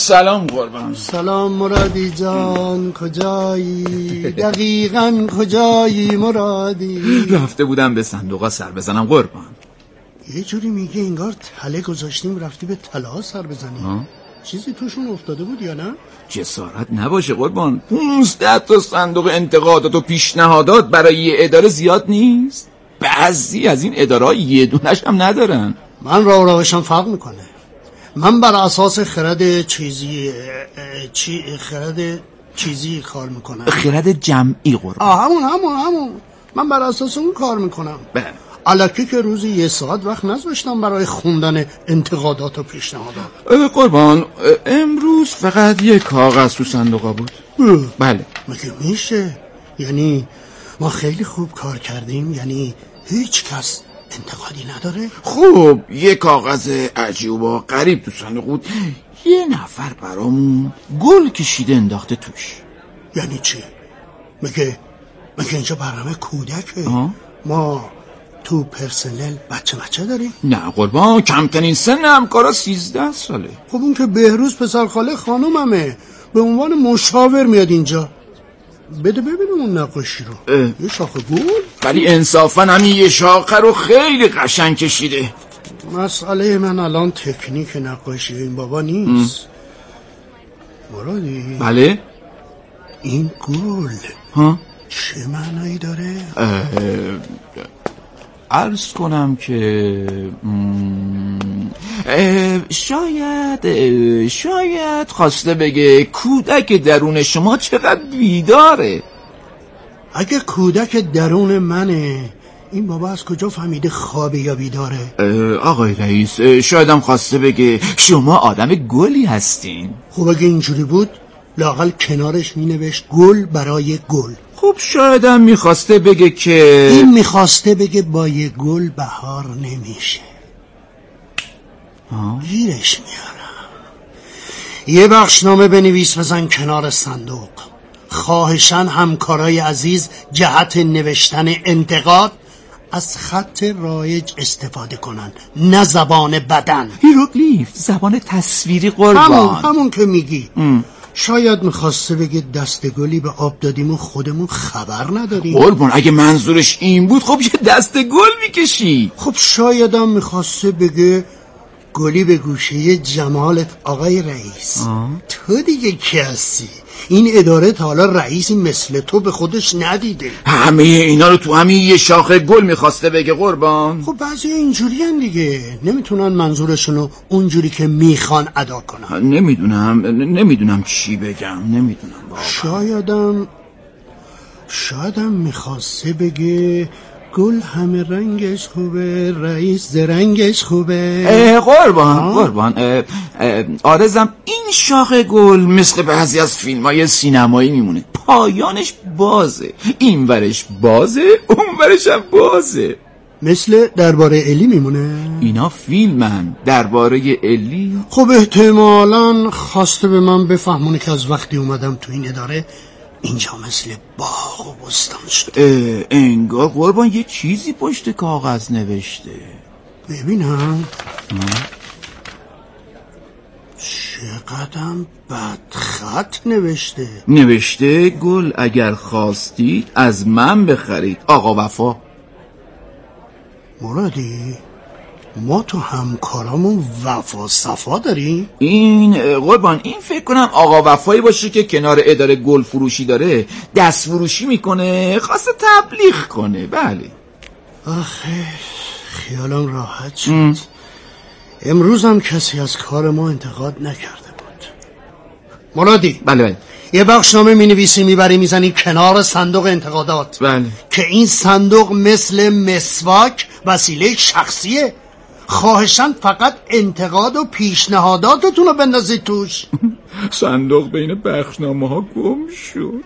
سلام قربان. سلام مرادی جان، کجایی؟ دقیقاً کجایی مرادی؟ رفته بودم به صندوقا سر بزنم قربان. یه جوری میگه انگار تله گذاشتیم رفتی به تله سر بزنی. چیزی توشون افتاده بود یا نه؟ جسارت نباشه قربان. 15 تا صندوق انتقادات و پیشنهادات برای یه اداره زیاد نیست؟ بعضی از این اداره‌ها یه دونش هم ندارن. من روشم فرق میکنه. من بر اساس خرد چیزی کار میکنم. خرد جمعی قربان. همون من بر اساس اون کار میکنم. بله. الکی که روزی 1 ساعت وقت نذاشتم برای خوندن انتقادات و پیشنهادات. قربان امروز فقط یه کاغذ تو صندوقا بود. بله. مگه میشه؟ یعنی ما خیلی خوب کار کردیم؟ یعنی هیچ کس انتقادی نداره؟ خب یه کاغذ عجیب و غریب تو صندوق بود. یه نفر برامون گل کشیده انداخته توش. یعنی چی؟ مگه اینجا برنامه کودکه؟ ما تو پرسنل بچه داریم؟ نه قربان، کمترین سن همکارا 13 ساله. خب اون که بهروز پسرخاله خانوممه، به عنوان مشاور میاد اینجا. بده ببینم اون نقاشی رو. یه شاخه گل؟ ولی انصافا همین یه شاخه رو خیلی قشنگ کشیده. مسئله من الان تکنیک نقاشی این بابا نیست. مرادی؟ بله؟ این گل چه معنایی داره؟ عرض کنم که شاید خواسته بگه کودک درون شما چقدر بیداره. اگه کودک درون منه، این بابا از کجا فهمیده خوابه یا بیداره؟ آقای رئیس شاید هم خواسته بگه شما آدم گلی هستین. خب اگه اینجوری بود لااقل کنارش مینوشت گل برای گل. خب شاید هم میخواسته بگه که این میخواسته بگه با یه گل بهار نمیشه. گیرش میارم. یه بخشنامه بنویس بزن کنار صندوق. خواهشاً همکارای عزیز جهت نوشتن انتقاد از خط رایج استفاده کنن، نه زبان بدن. هیروگلیف، زبان تصویری قربان. همون که میگی. شاید میخواسته بگه دست گلی به آب دادیم و خودمون خبر نداریم. قربان اگه منظورش این بود خب یه دست گل میکشی. خب شاید هم میخواسته بگه گلی به گوشه جمالت آقای رئیس. تو دیگه کی هستی؟ این اداره تا حالا رئیسی مثل تو به خودش ندیده. همه اینا رو تو همین یه شاخه گل میخواسته بگه قربان. خب بعضی اینجوری هن دیگه، نمیتونن منظورشونو اونجوری که میخوان ادا کنن. نمیدونم چی بگم. نمیدونم بابا. شایدم میخواسته بگه گل همه رنگش خوبه، رئیس زرنگش خوبه. قربان آرزم این شاخه گل مثل بعضی از فیلم‌های سینمایی میمونه، پایانش بازه، این ورش بازه اون ورش هم بازه. مثل درباره الی میمونه. اینا فیلمن درباره الی. خب احتمالاً خواسته به من بفهمونه که از وقتی اومدم تو این اداره اینجا مثل باغ و بستان شده. انگار قربان یه چیزی پشت کاغذ نوشته. ببینم. چقدرم بدخط نوشته گل اگر خواستید از من بخرید آقا وفا. مرادی ما تو همکارامون وفا صفا داریم؟ این قربان این فکر کنم آقا وفایی باشه که کنار اداره گل فروشی داره دست فروشی میکنه، خواسته تبلیغ کنه. بله. آخه خیالم راحت شد. امروز هم کسی از کار ما انتقاد نکرده بود. مرادی. بله. یه بخشنامه مینویسی میبری میزنی کنار صندوق انتقادات. بله. که این صندوق مثل مسواک وسیله شخصیه. خواهشاً فقط انتقاد و پیشنهاداتتون رو بندازید توش. صندوق بین بخشنامه ها گم شد.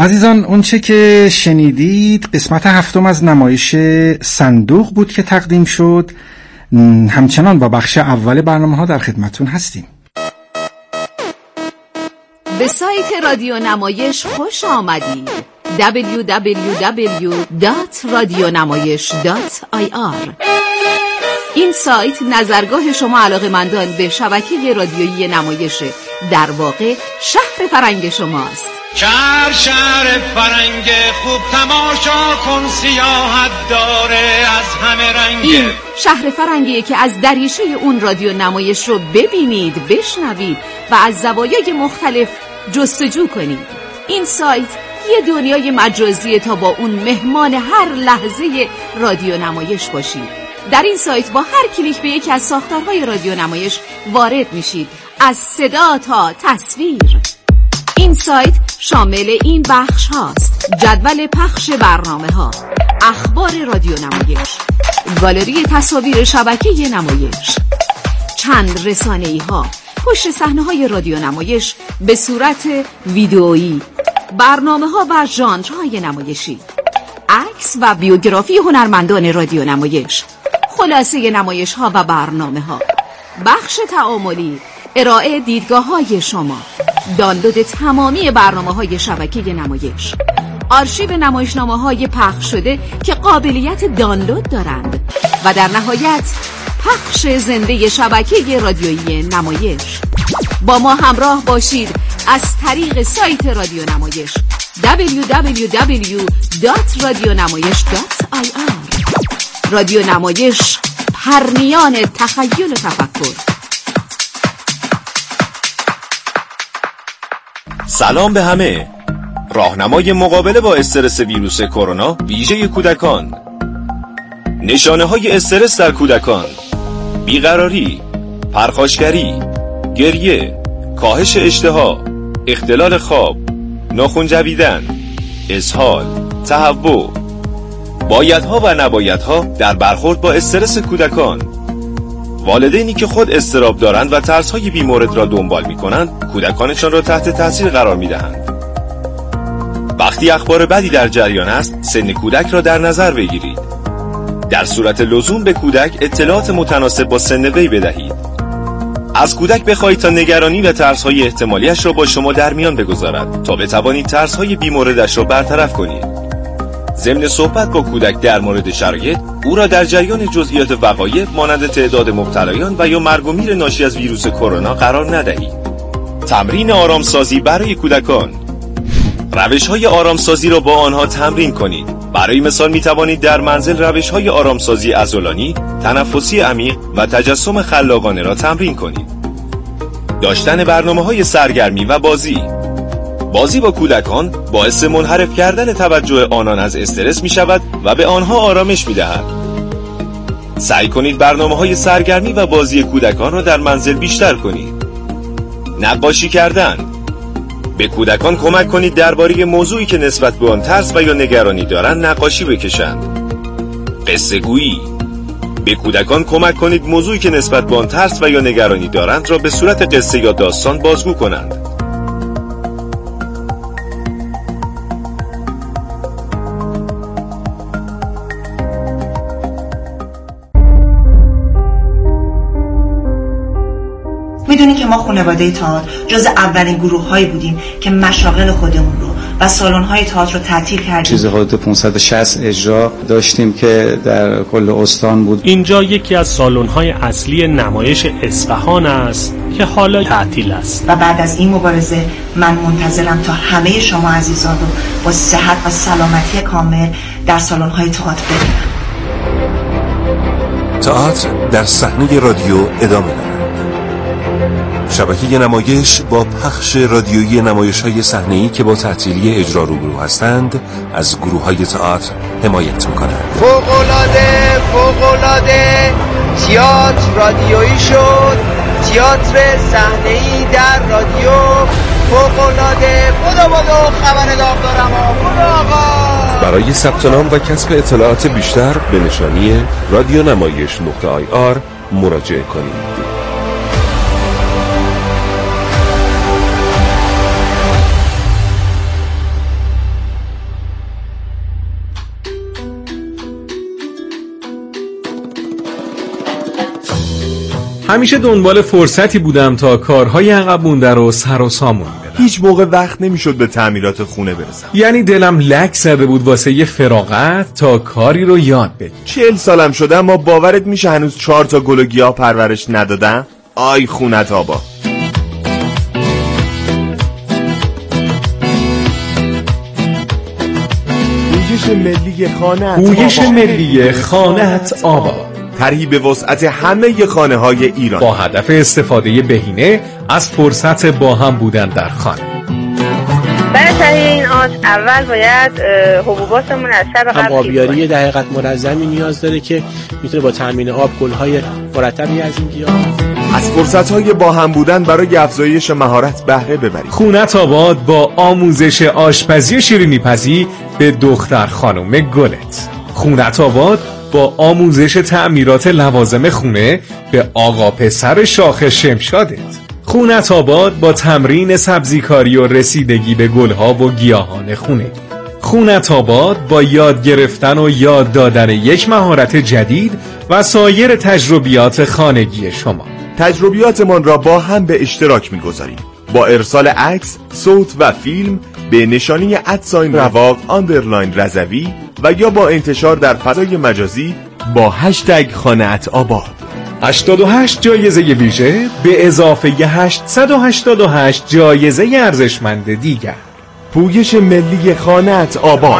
عزیزان، اونچه که شنیدید قسمت 7 از نمایش صندوق بود که تقدیم شد. همچنان با بخش اول برنامه ها در خدمتون هستیم. به سایت رادیو نمایش خوش آمدید. www.radionamayish.ir. این سایت نظرگاه شما علاقه‌مندان به شبکه رادیویی نمایش، در واقع شهر فرنگ شماست. شهر فرنگ خوب تماشا کن، سیاحت داره از همه رنگ. این شهر فرنگیه که از دریچه اون رادیو نمایش رو ببینید، بشنوید و از زوایای مختلف جستجو کنید. این سایت یه دنیای مجازیه تا با اون مهمان هر لحظه رادیو نمایش باشید. در این سایت با هر کلیک به یکی از ساختارهای رادیو نمایش وارد میشید، از صدا تا تصویر. این سایت شامل این بخش هاست: جدول پخش برنامه ها، اخبار رادیو نمایش، گالری تصاویر شبکه نمایش، چند رسانه‌ای ها، پشت صحنه های رادیو نمایش به صورت ویدئویی، برنامه ها و ژانرهای نمایشی، عکس و بیوگرافی هنرمندان رادیو نمایش، خلاصه نمایش ها و برنامه ها، بخش تعاملی، ارائه دیدگاه های شما، دانلود تمامی برنامه های شبکه نمایش، آرشیو نمایشنامه های پخش شده که قابلیت دانلود دارند و در نهایت پخش زنده شبکه رادیویی نمایش. با ما همراه باشید از طریق سایت رادیو نمایش www.radionamayish.ir. رادیو نمایش، پرنیان تخیل و تفکر. سلام به همه. راهنمای مقابله با استرس ویروس کرونا ویژه کودکان. نشانه‌های استرس در کودکان: بیقراری، پرخاشگری، گریه، کاهش اشتها، اختلال خواب، ناخن جویدن، اسهال، تهوع. بایدها و نبایدها در برخورد با استرس کودکان. والدینی که خود اضطراب دارند و ترس‌های بیمورد را دنبال می‌کنند، کودکانشان را تحت تاثیر قرار می‌دهند. وقتی اخبار بدی در جریان است، سن کودک را در نظر بگیرید. در صورت لزوم به کودک اطلاعات متناسب با سن وی بدهید. از کودک بخواهید تا نگرانی و ترس‌های احتمالیش را با شما در میان بگذارد تا بتوانید ترس‌های بیموردش را برطرف کنید. ضمن صحبت با کودک در مورد شرایط، او را در جریان جزئیات وقایع مانند تعداد مبتلایان و یا مرگ و میر ناشی از ویروس کرونا قرار ندهید. تمرین آرامسازی برای کودکان. روش‌های آرامسازی را با آنها تمرین کنید. برای مثال می توانید در منزل روش‌های آرامسازی عضلانی، تنفسی عمیق و تجسم خلاقانه را تمرین کنید. داشتن برنامه‌های سرگرمی و بازی با کودکان باعث منحرف کردن توجه آنان از استرس می شود و به آنها آرامش می دهد. سعی کنید برنامه‌های سرگرمی و بازی کودکان را در منزل بیشتر کنید. نقاشی کردن. به کودکان کمک کنید درباره موضوعی که نسبت به آن ترس و یا نگرانی دارند نقاشی بکشند. قصه گویی. به کودکان کمک کنید موضوعی که نسبت به آن ترس و یا نگرانی دارند را به صورت قصه یا داستان بازگو کنند. میدونی که ما خانواده تئاتر جز اولین گروه‌هایی بودیم که مشاغل خودمون رو و سالن‌های تئاتر رو تعطیل کردیم. چیزی حدود 560 اجرا داشتیم که در کل استان بود. اینجا یکی از سالن‌های اصلی نمایش اصفهان است که حالا تعطیل است. و بعد از این مبارزه من منتظرم تا همه شما عزیزان رو با صحت و سلامتی کامل در سالن‌های تئاتر ببینم. تئاتر در صحنه رادیو ادامه دارد. شبکه نمایش با پخش رادیویی نمایش‌های صحنه‌ای که با تعطیلی اجرا روبرو هستند از گروه‌های تئاتر حمایت می‌کنند. فوق‌العاده تئاتر رادیویی شد. تئاتر صحنه‌ای در رادیو فوق‌العاده. بدو خبر داغ دارم آقا. برای ثبت نام و کسب اطلاعات بیشتر به نشانی radionamayish.ir مراجعه کنید. همیشه دنبال فرصتی بودم تا کارهای عقب مونده رو سر و سامون بدم. هیچ موقع وقت نمیشد به تعمیرات خونه برسم. یعنی دلم لک زده بود واسه یه فراغت تا کاری رو یاد بگیرم. 40 سالم شده اما باورت میشه هنوز 4 تا گل و گیاه پرورش ندادم؟ آی خونت آبا. پویش ملی خانه‌ات آباد. طرحی به وسعت همه خانه‌های ایران با هدف استفاده بهینه از فرصت با هم بودن در خانه. برای تهیه این آش اول باید حبوباتمون از شب قبل آبیاری در حقیقت منظمی نیاز داره که میتونه با تامین آب گل‌های مرتبی از این گیاه از فرصت‌های با هم بودن برای افزایش مهارت بهره ببرید. خونه‌ات آباد با آموزش آشپزی و شیرینی‌پزی به دختر خانم گلت. خونه‌ات آباد با آموزش تعمیرات لوازم خونه به آقا پسر شاخ شمشادت. خونه‌ات آباد با تمرین سبزیکاری و رسیدگی به گلها و گیاهان خونه. خونه‌ات آباد با یاد گرفتن و یاد دادن یک مهارت جدید و سایر تجربیات خانگی شما. تجربیاتمان را با هم به اشتراک می‌گذاریم با ارسال عکس، صوت و فیلم به نشانی @رواق _رضوی و یا با انتشار در فضای مجازی با هشتگ خانه‌ات آباد. 88 جایزه ویژه به اضافه 888 جایزه ارزشمند دیگر. پویش ملی خانه‌ات آباد.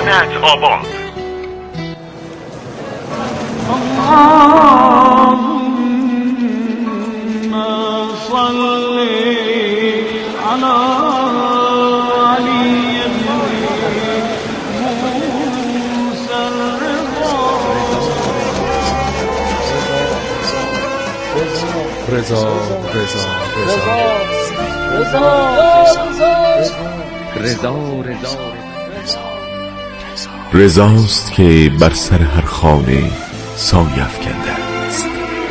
رضاست که بر سر هر خانه سایه افکنده است.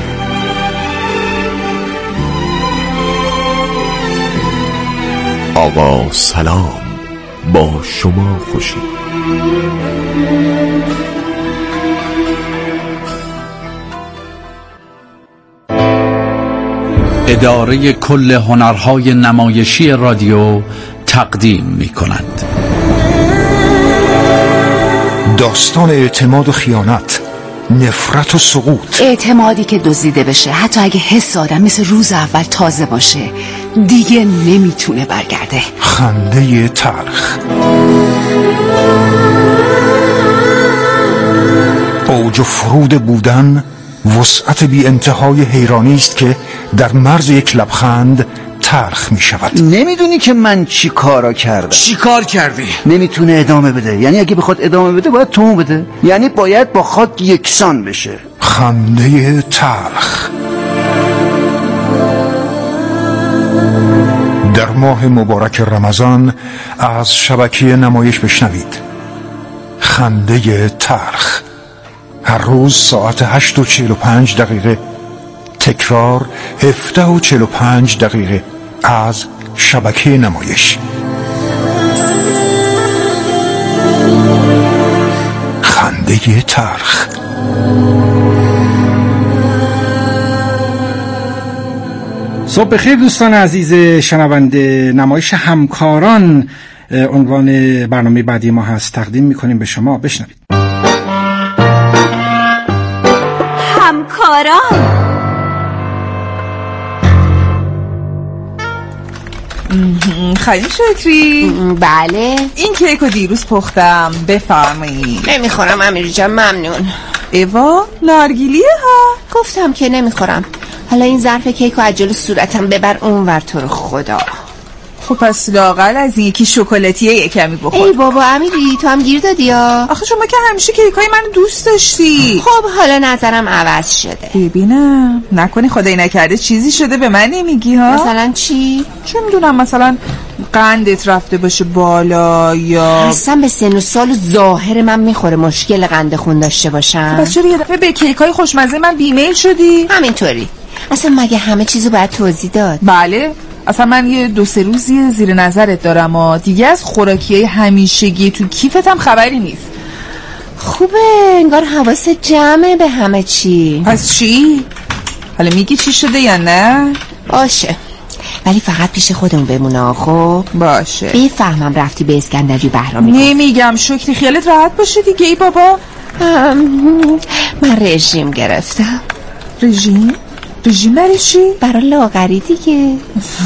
آقا سلام، با شما خوشی. اداره کل هنرهای نمایشی رادیو تقدیم می کند داستان اعتماد و خیانت، نفرت و سقوط. اعتمادی که دزدیده بشه حتی اگه حس آدم مثل روز اول تازه باشه دیگه نمیتونه برگرده. خنده تلخ، اوج و فرود بودن، وسعت بی انتهای حیرانی است که در مرز یک لبخند تلخ می شود. نمیدونی که من چی کارا کردم. چی کار کردی؟ نمیتونه ادامه بده. یعنی اگه بخواد ادامه بده باید تو بده. یعنی باید با خاک یکسان بشه. خنده تلخ. در ماه مبارک رمضان از شبکه نمایش بشنوید خنده تلخ. هر روز ساعت 8:45 تکرار 17:45 از شبکه نمایش. خنده تلخ. صبح بخیر دوستان عزیز شنونده. نمایش همکاران عنوان برنامه بعدی ما هست، تقدیم میکنیم به شما. بشنوید. همکاران. خیلی شکری. بله. این کیکو دیروز پختم، بفرمایید. نمیخورم امیری جان، ممنون. ایوا نارگیلیه ها. گفتم که نمیخورم. حالا این ظرف کیکو از جلو صورتم ببر اونور، تو رو خدا. خب پس لااقل از این یکی شکلاتیه یه کمی بخور. ای بابا امیری، تو هم گیر دادی یا؟ آخه شما که همیشه کیکای منو دوست داشتی. خب حالا نظرم عوض شده. ببینم نکنی خدای نکرده چیزی شده به من نمیگی ها؟ مثلا چی؟ چه میدونم، مثلا قندت رفته باشه بالا یا اصلا به سن و سال و ظاهر من میخوره مشکل قند خون داشته باشم. پس چرا یه دفعه به کیکای خوشمزه من بیمیل شدی؟ همینطوری. اصلا مگه همه چیزو باید توضیح داد؟ بله. اصلا من یه 2-3 روزی زیر نظرت دارم و دیگه از خوراکیای همیشگی تو کیفتم خبری نیست. خوبه، انگار حواست جمعه به همه چی. پس چی؟ حالا میگی چی شده یا نه؟ باشه، ولی فقط پیش خودمون بمونه. خب باشه. بفهمم رفتی به اسکندری بهرامی. نمیگم شکری، خیالت راحت باشه دیگه. ای بابا من رژیم گرفتم. رژیم برای چی؟ برای لاغری دیگه.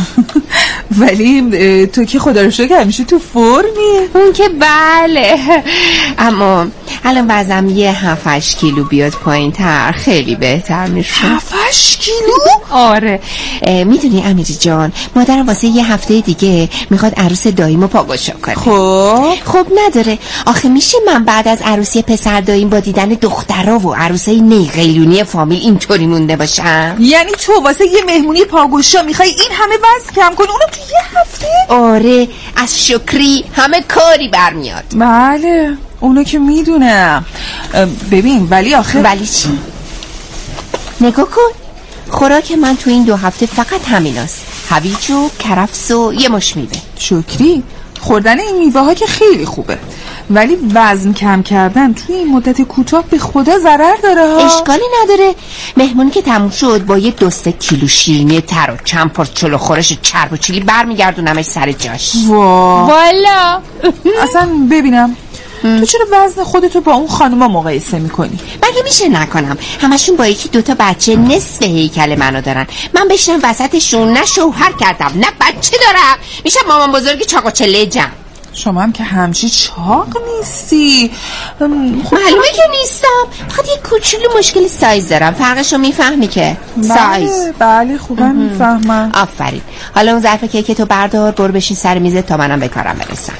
ولی تو که خدا رو شکر همیشه تو فرمی. اون که بله، اما الان وزنم یه 7-8 کیلو بیاد پایین تر خیلی بهتر میشه. 7-8 کیلو؟ آره. میدونی امیری جان، مادرم واسه یه هفته دیگه میخواد عروس داییمو پاگوشا کنه. خب نداره آخه. میشه من بعد از عروسی پسر داییم با دیدن دخترها و عروسای نیقیلونی فامیل اینطوری مونده باشم؟ یعنی تو واسه یه مهمونی پاگوشا میخوای این همه وزن کم کنی، اونو تو یه هفته؟ آره، از شکری همه کاری برمیاد. بله اونو که میدونم. ببین ولی آخه ولی چی؟ نگاه کن، خوراک من تو این 2 هفته فقط همیناست: هویج و کرفس و یه مش میوه. شکری خوردن این میوه ها که خیلی خوبه، ولی وزن کم کردن توی این مدت کوتاه به خدا ضرر داره ها. اشکالی نداره. مهمونی که تموم شد با یه 2-3 کیلو شیرینی تر و چند پرس چلو خورش چرب و چیلی برمیگردونمش سر جاش. والا اصلا ببینم تو چرا وزن خودتو با اون خانوما مقایسه میکنی؟ مگه میشه نکنم؟ همشون با 1-2 بچه نصف هیکل منو دارن. من بشنم وسطشون نه شوهر کردم نه بچه دارم، میشه مامان بزرگی چاق و چله جم. شما هم که همچی چاق نیستی. معلومه که نیستم، فقط یه کوچولو مشکل سایز دارم. فرقشو میفهمی که؟ سایز. بله خوبم میفهمم. آفرین. حالا اون ظرف کیک تو بردار، برو بشین سر میزت تا منم به کارم برسم.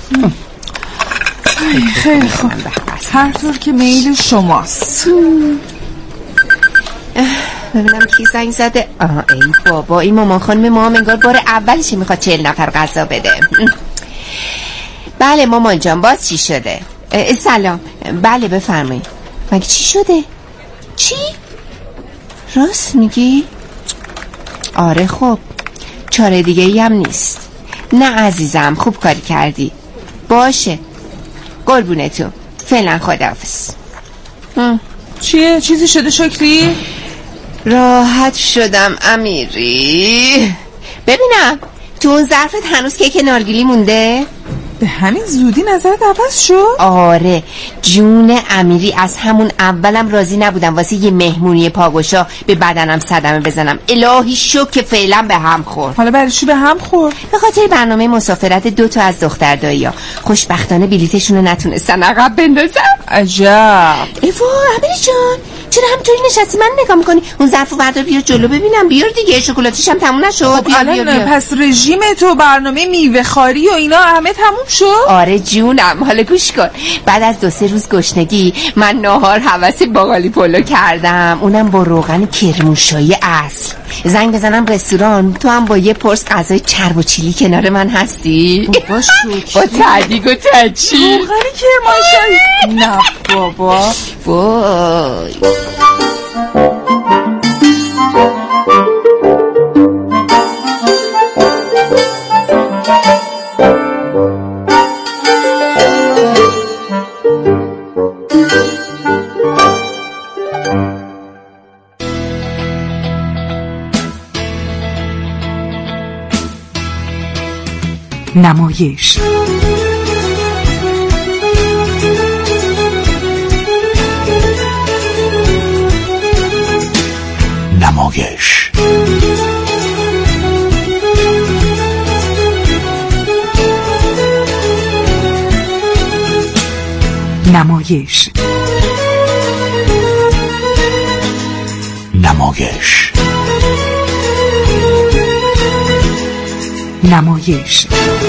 خیلی خوب، هر طور که میل شماست. ببینم کی زنگ زده. ای بابا، این مامان خانم ما هم انگار بار اولشه میخواد 40 نفر غذا بده. بله مامان جان، باز چی شده؟ سلام. بله بفرمایید. مگه چی شده؟ چی؟ راست میگی؟ آره خب، چاره دیگه ای هم نیست. نه عزیزم، خوب کاری کردی. باشه قربونتون، فعلا خداحافظ. چیه؟ چیزی شده شکری؟ راحت شدم امیری. ببینم تو اون ظرفت هنوز کیک نارگیلی مونده؟ به همین زودی نظرت عوض شد؟ آره جون امیری، از همون اولم راضی نبودم واسه یه مهمونی پاگوشا به بدنم صدمه بزنم. الهی شکر که فعلا به هم خورد. حالا برای چی به هم خورد؟ به خاطر برنامه مسافرت 2 از دختر دایی‌ها. خوشبختانه بلیتشون رو نتونستن عقب بندازن. عجب. ایوا امیری جان، چرا همینطوری نشستی من نگاه میکنی؟ اون ظرفو بردار بیار جلو ببینم. بیار دیگه، شکلاتش هم تموم نشد. خب بیار. پس رژیم تو، برنامه میوه خواری و اینا همه تموم شد؟ آره جونم. حالا گوش کن، بعد از 2-3 روز گشنگی من ناهار حوث باقالی پلو کردم، اونم با روغن کرموشایی اصل. زنگ بزنم رستوران، تو هم با یه پرس غذای چرب و چیلی کنار من هستی؟ بابا با تعدیق و تجی روغن کرموشایی؟ نه بابا. وای نمایش. نمایش نمایش نمایش نمایش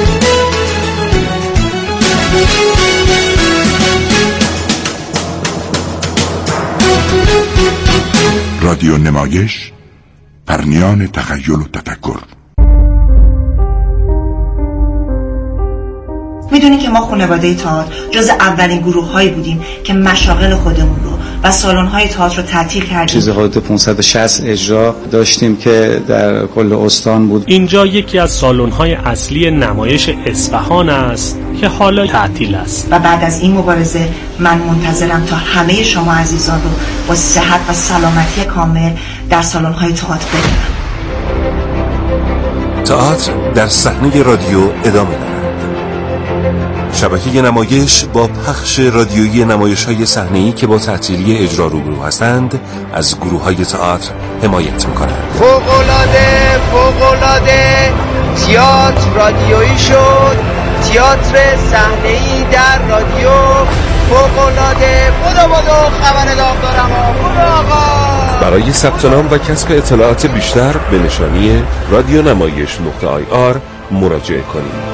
رادیو نمایش، پرنیان تخیل و تفکر. میدونی که ما خانواده تئاتر جز اولین گروه هایی بودیم که مشاغل خودمون رو و سالن‌های تئاتر رو تعطیل کردیم. چیزی حدود 560 اجرا داشتیم که در کل استان بود. اینجا یکی از سالن‌های اصلی نمایش اصفهان است که حالا تعطیل است. و بعد از این مبارزه من منتظرم تا همه شما عزیزان رو با صحت و سلامتی کامل در سالن‌های تئاتر ببینم. تئاتر در صحنه رادیو ادامه دارد. شبکه نمایش با پخش رادیویی نمایش‌های صحنه‌ای که با تعطیلی اجرا روبرو هستند از گروه‌های تئاتر حمایت می‌کنند. فوق‌العاده تئاتر رادیویی شد، تئاتر صحنه‌ای در رادیو فوق‌العاده. بدو خبر دارم آقا. برای ثبت نام و کسب اطلاعات بیشتر به نشانی radionamayish.ir مراجعه کنید.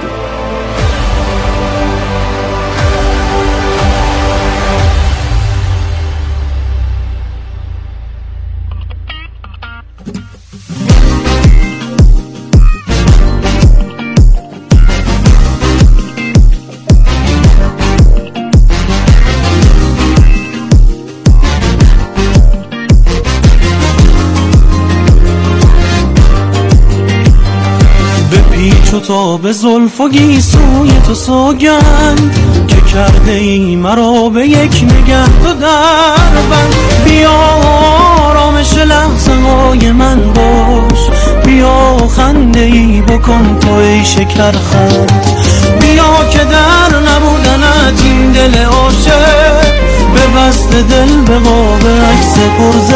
تا به زلف و گیسوی تو سوگند که کرده ای مرا به یک نگه تو دربند. بیا آرامش لحظه های من باش، بیا خنده ای بکن تو ای شکرخند. بیا که در نبودنت این دل عاشق به بست دل به قاب عکس پرز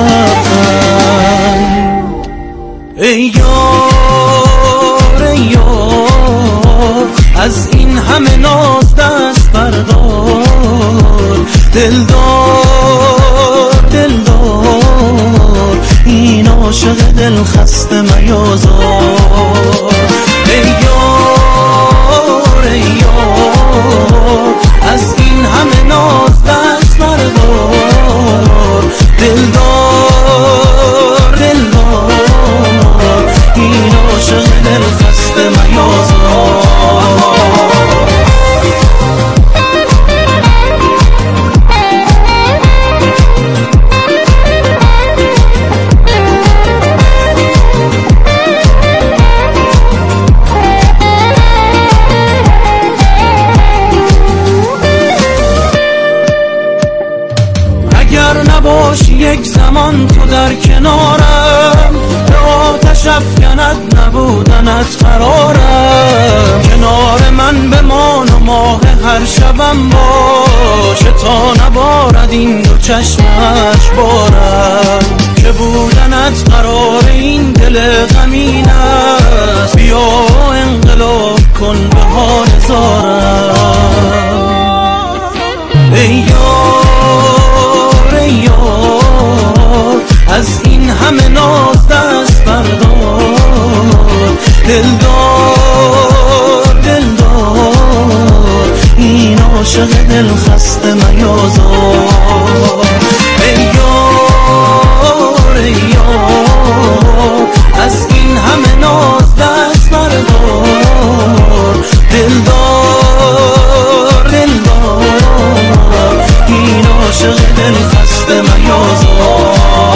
لبخند. ای یار از این همه ناز دست بردار، دلدار این عاشق دل خسته میازار. ای یار از این همه ناز دست بردار، دلدار این عاشق دل خسته میازار. اگر نباشی یک زمان تو در کنارم، به آتش افکنت نبودنت قرارم. کنار من بمان و ماه هر شبم باشه تا نبارد این دو چشمش بارم. که بودنت قرار این دل غمین است، بیا انقلاب کن به حال زارم. ای یار از این همه ناز دست بردار، دلدار این عاشق دل خسته میازار. ای یار از این همه ناز دست بردار، دلدار این عاشق دل خسته میازار.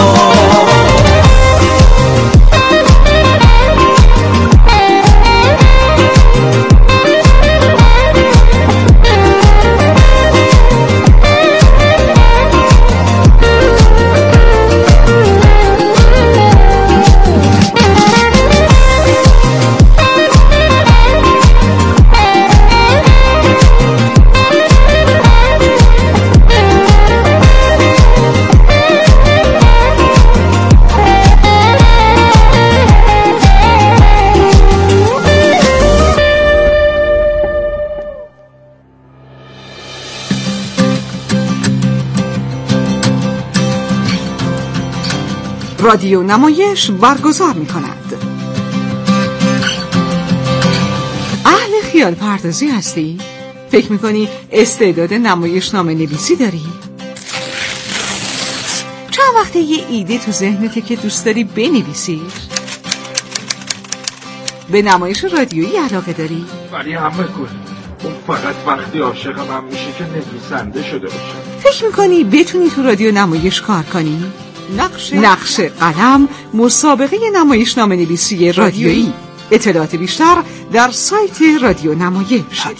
رادیو نمایش برگزار می کند. اهل خیال پردازی هستی؟ فکر می کنی استعداد نمایشنامه نویسی داری؟ چند وقته یه ایده تو ذهنته که دوست داری بنویسی؟ به نمایش رادیویی علاقه داری؟ ولی همه گل اون فقط وقتی عاشق من میشه که نویسنده شده باشه. فکر میکنی بتونی تو رادیو نمایش کار کنی؟ نقش قلم، مسابقه نمایشنامه نویسی رادیویی. اطلاعات بیشتر در سایت رادیو نمایش.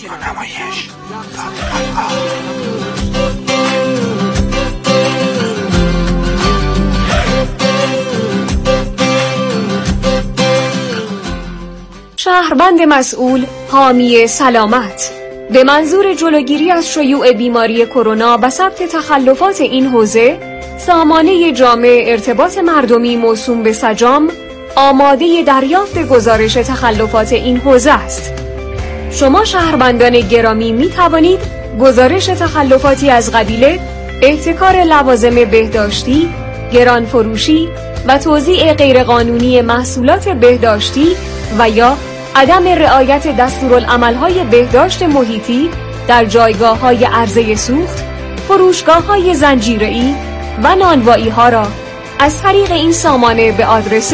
شهروند مسئول حامی سلامت به منظور جلوگیری از شیوع بیماری کرونا و ثبت تخلفات این حوزه، سامانه جامع ارتباط مردمی موسوم به سجام آماده دریافت گزارش تخلفات این حوزه است. شما شهروندان گرامی می توانید گزارش تخلفاتی از قبیل احتکار لوازم بهداشتی، گرانفروشی و توزیع غیرقانونی محصولات بهداشتی و یا عدم رعایت دستورالعمل‌های بهداشت محیطی در جایگاه‌های عرضه سوخت، فروشگاه‌های زنجیره‌ای و نانوایی‌ها را از طریق این سامانه به آدرس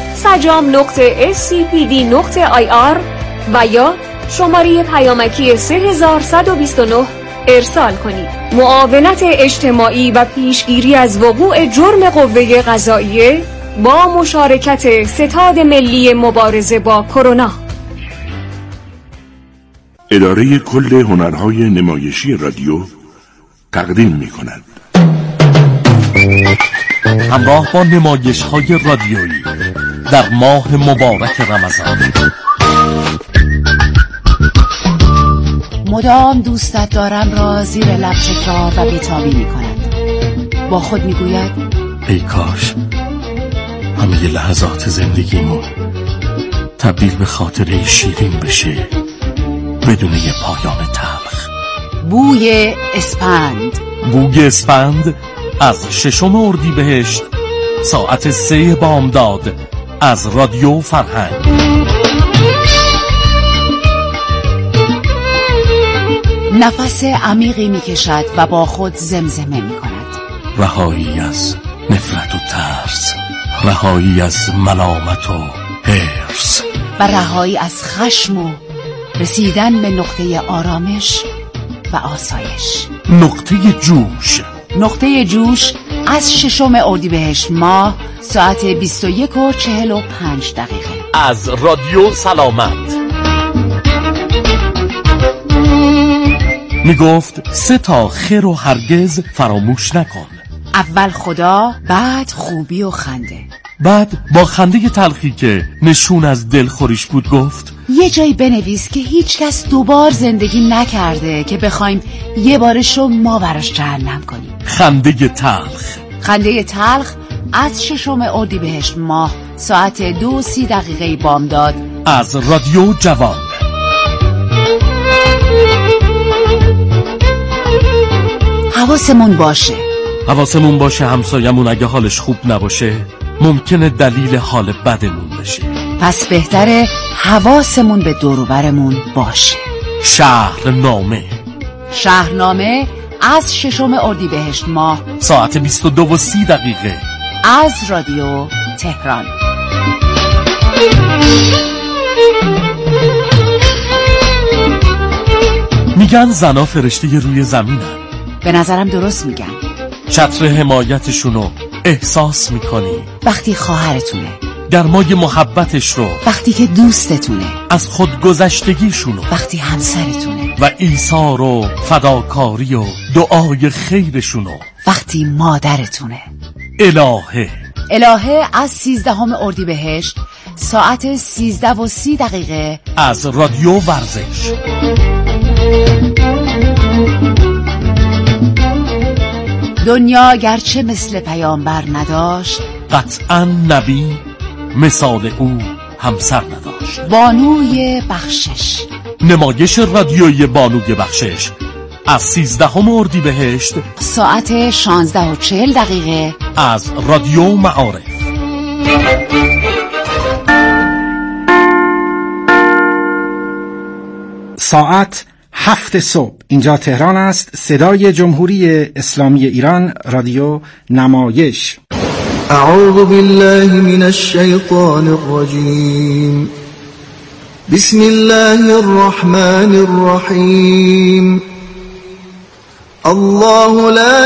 sajam.scpd.ir و یا شماره پیامکی 3129 ارسال کنید. معاونت اجتماعی و پیشگیری از وقوع جرم قوه قضاییه با مشارکت ستاد ملی مبارزه با کرونا. اداره کل هنرهای نمایشی رادیو تقدیم می‌کند. همراه با نمایش‌های رادیویی در ماه مبارک رمضان. مدام دوستت دارم را زیر لب تکرار و بیتابی می‌کند. با خود می‌گوید ای کاش همه لحظات زندگیمون تبدیل به خاطره شیرین بشه بدون یه پایان تلخ. بوی اسپند. بوی اسپند از 6 اردیبهشت ساعت 3 بامداد از رادیو فرهنگ. نفس عمیقی میکشد و با خود زمزمه میکند. رهایی از نفرت و ترس، رهایی از ملامت و حرص و رهایی از خشم و رسیدن به نقطه آرامش و آسایش. نقطه جوش. نقطه جوش از 6 اردیبهشت ماه ساعت 21:45 از رادیو سلامت. میگفت 3 تا خیر و هرگز فراموش نکن. اول خدا، بعد خوبی و خنده. بعد با خنده تلخی که نشون از دلخوریش بود گفت یه جایی بنویس که هیچ کس 2 بار زندگی نکرده که بخوایم یه بارشو ما براش جهنم کنیم. خنده تلخ. خنده تلخ از 6 اردیبهشت ماه ساعت 2:30 بامداد از رادیو جوان. حواسمون باشه همسایمون اگه حالش خوب نباشه ممکنه دلیل حال بدمون بشه. پس بهتره حواسمون به دور و برمون باشه. شهرنامه از 6 اردیبهشت ماه ساعت 22:30 از رادیو تهران. میگن زنا فرشته روی زمینن. به نظرم درست میگن. چتر حمایتشونو احساس میکنی وقتی خواهرتونه، گرمای محبتش رو وقتی که دوستتونه، از خودگذشتگیشونو وقتی همسرتونه، و ایثار و فداکاری و دعای خیرشونو وقتی مادرتونه. الهه از 13 اردیبهشت ساعت 13:30 از رادیو ورزش. دنیا گرچه مثل پیامبر نداشت، قطعا نبی مثال او همسر نداشت. بانوی بخشش. نمایش رادیویی بانوی بخشش از 13 اردیبهشت ساعت 16:40 از رادیو معارف. ساعت 7 صبح اینجا تهران است. صدای جمهوری اسلامی ایران، رادیو نمایش. اعوذ بالله من الشیطان الرجیم. بسم الله الرحمن الرحیم. الله لا